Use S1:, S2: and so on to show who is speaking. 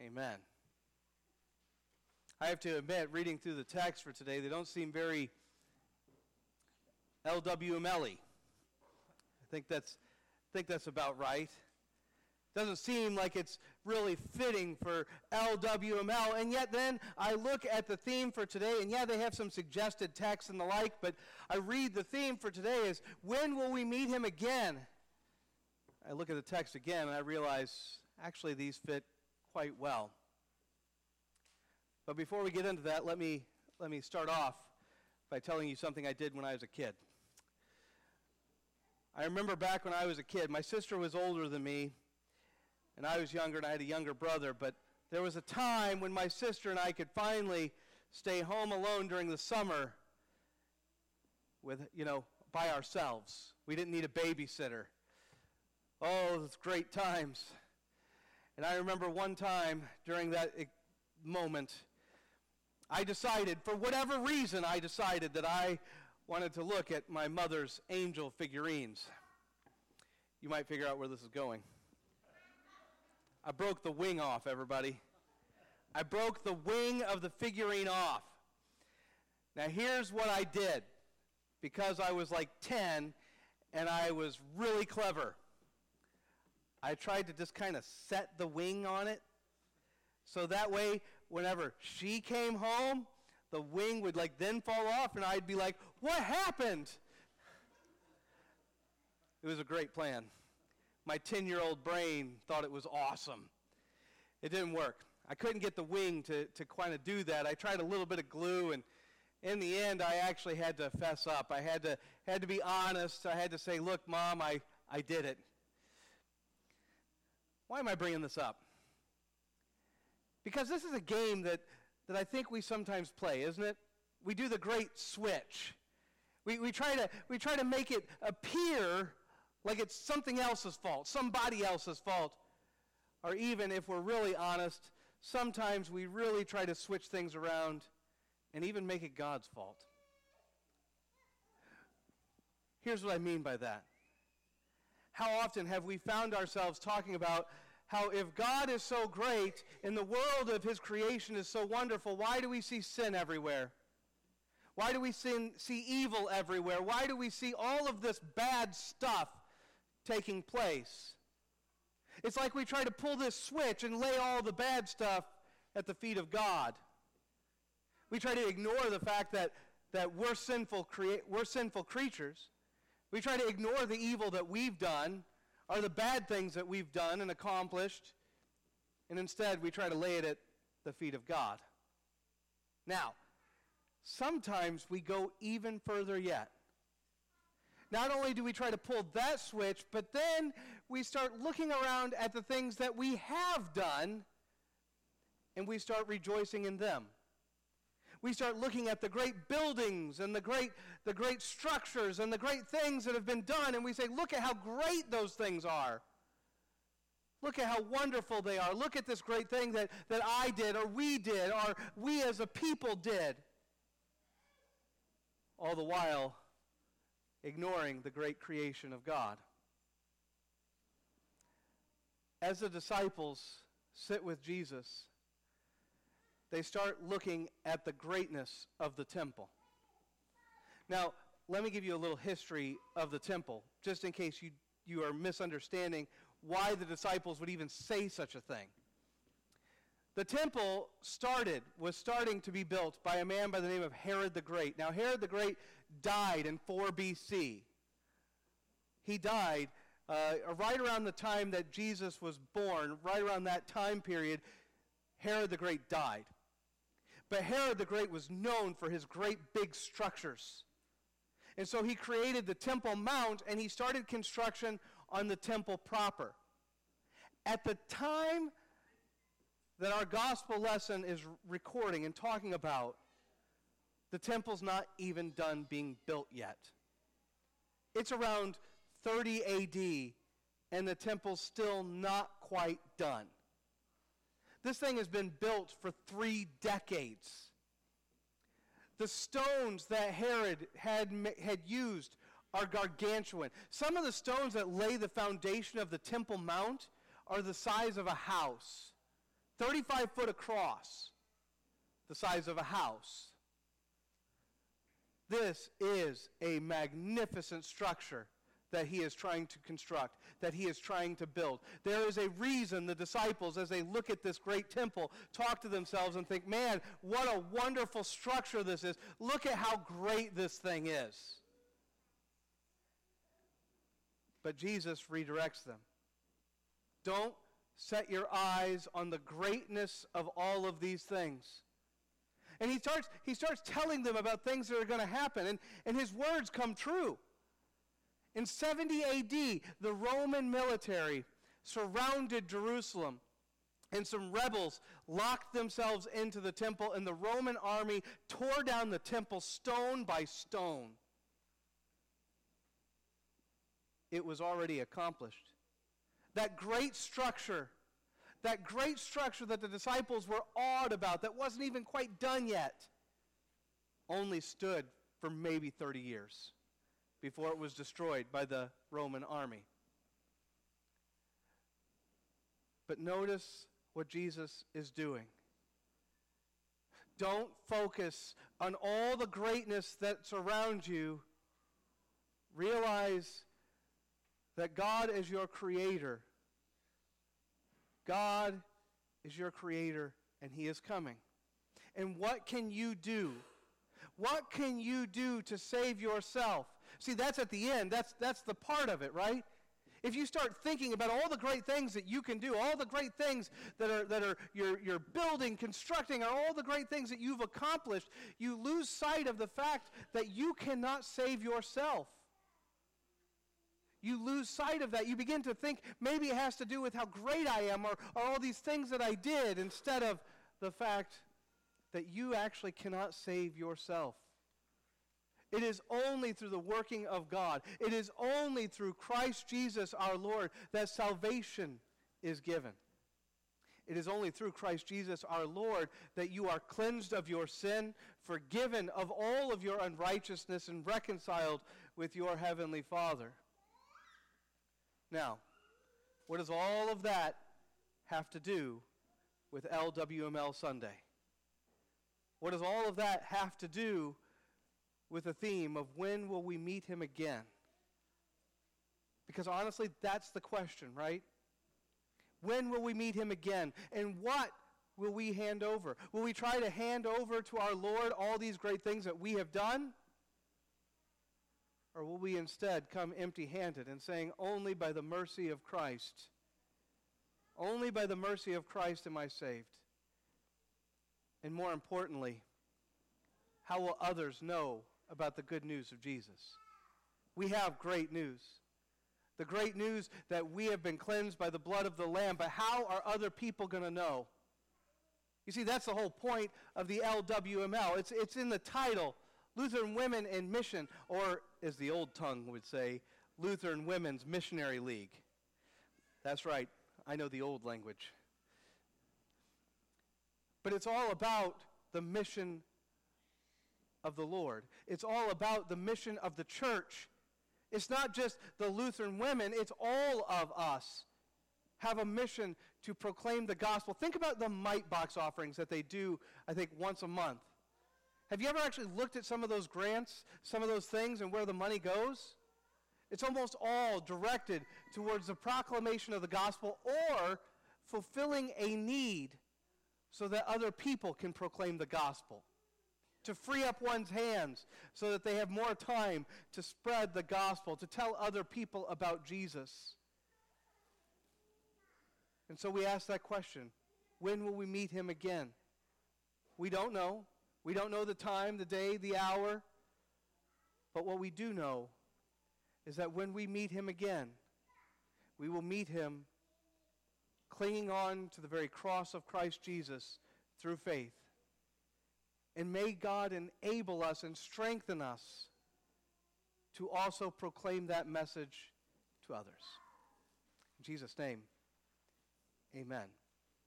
S1: Amen. I have to admit, reading through the text for today, they don't seem very LWML-y. I think that's about right. Doesn't seem like it's really fitting for LWML, and yet then I look at the theme for today, and yeah, they have some suggested texts and the like, but I read the theme for today is, when will we meet him again? I look at the text again, and I realize, actually, these fit quite well. But before we get into that, let me start off by telling you something I did when I was a kid. I remember back when I was a kid, my sister was older than me, and I was younger, and I had a younger brother, but there was a time when my sister and I could finally stay home alone during the summer with, by ourselves. We didn't need a babysitter. Oh, those great times. And I remember one time during that moment, I decided, for whatever reason, that I wanted to look at my mother's angel figurines. You might figure out where this is going. I broke the wing off, everybody. I broke the wing of the figurine off. Now here's what I did, because I was like 10 and I was really clever. I tried to just kind of set the wing on it, so that way whenever she came home, the wing would then fall off and I'd be like, what happened? It was a great plan. My 10-year-old brain thought it was awesome. It didn't work. I couldn't get the wing to kind of do that. I tried a little bit of glue, and in the end, I actually had to fess up. I had to be honest. I had to say, look, Mom, I did it. Why am I bringing this up? Because this is a game that I think we sometimes play, isn't it? We do the great switch. We try to make it appear like it's something else's fault, somebody else's fault. Or even if we're really honest, sometimes we really try to switch things around and even make it God's fault. Here's what I mean by that. How often have we found ourselves talking about how if God is so great and the world of his creation is so wonderful, why do we see sin everywhere? Why do we see evil everywhere? Why do we see all of this bad stuff taking place? It's like we try to pull this switch and lay all the bad stuff at the feet of God. We try to ignore the fact that we're sinful creatures. We try to ignore the evil that we've done, or the bad things that we've done and accomplished, and instead we try to lay it at the feet of God. Now, sometimes we go even further yet. Not only do we try to pull that switch, but then we start looking around at the things that we have done, and we start rejoicing in them. We start looking at the great buildings and the great structures and the great things that have been done, and we say, look at how great those things are. Look at how wonderful they are. Look at this great thing that I did, or we as a people did. All the while ignoring the great creation of God. As the disciples sit with Jesus, they start looking at the greatness of the temple. Now, let me give you a little history of the temple, just in case you are misunderstanding why the disciples would even say such a thing. The temple was starting to be built by a man by the name of Herod the Great. Now, Herod the Great died in 4 BC. He died right around the time that Jesus was born, right around that time period, Herod the Great died. But Herod the Great was known for his great big structures. And so he created the Temple Mount, and he started construction on the temple proper. At the time that our gospel lesson is recording and talking about, the temple's not even done being built yet. It's around 30 AD, and the temple's still not quite done. This thing has been built for 3 decades. The stones that Herod had used are gargantuan. Some of the stones that lay the foundation of the Temple Mount are the size of a house. 35 foot across, the size of a house. This is a magnificent structure that he is trying to construct, that he is trying to build. There is a reason the disciples, as they look at this great temple, talk to themselves and think, man, what a wonderful structure this is. Look at how great this thing is. But Jesus redirects them. Don't set your eyes on the greatness of all of these things. And he starts telling them about things that are going to happen, and his words come true. In 70 AD, the Roman military surrounded Jerusalem, and some rebels locked themselves into the temple, and the Roman army tore down the temple stone by stone. It was already accomplished. That great structure that the disciples were awed about, that wasn't even quite done yet, only stood for maybe 30 years before it was destroyed by the Roman army. But notice what Jesus is doing. Don't focus on all the greatness that's around you. Realize that God is your creator. God is your creator, and he is coming. And what can you do? What can you do to save yourself? See, that's at the end. That's the part of it, right? If you start thinking about all the great things that you can do, all the great things that you're building, constructing, are all the great things that you've accomplished, you lose sight of the fact that you cannot save yourself. You lose sight of that. You begin to think maybe it has to do with how great I am or all these things that I did, instead of the fact that you actually cannot save yourself. It is only through the working of God. It is only through Christ Jesus our Lord that salvation is given. It is only through Christ Jesus our Lord that you are cleansed of your sin, forgiven of all of your unrighteousness, and reconciled with your heavenly Father. Now, what does all of that have to do with LWML Sunday? What does all of that have to do with the theme of when will we meet him again? Because honestly, that's the question, right? When will we meet him again? And what will we hand over? Will we try to hand over to our Lord all these great things that we have done? Or will we instead come empty-handed and saying, only by the mercy of Christ, only by the mercy of Christ am I saved? And more importantly, how will others know about the good news of Jesus? We have great news. The great news that we have been cleansed by the blood of the Lamb, but how are other people going to know? You see, that's the whole point of the LWML. It's in the title, Lutheran Women in Mission, or as the old tongue would say, Lutheran Women's Missionary League. That's right, I know the old language. But it's all about the mission of the Lord. It's all about the mission of the church. It's not just the Lutheran women, it's all of us have a mission to proclaim the gospel. Think about the mite box offerings that they do, I think, once a month. Have you ever actually looked at some of those grants, some of those things, and where the money goes? It's almost all directed towards the proclamation of the gospel or fulfilling a need so that other people can proclaim the gospel. To free up one's hands so that they have more time to spread the gospel, to tell other people about Jesus. And so we ask that question, when will we meet him again? We don't know. We don't know the time, the day, the hour. But what we do know is that when we meet him again, we will meet him clinging on to the very cross of Christ Jesus through faith. And may God enable us and strengthen us to also proclaim that message to others. In Jesus' name, amen.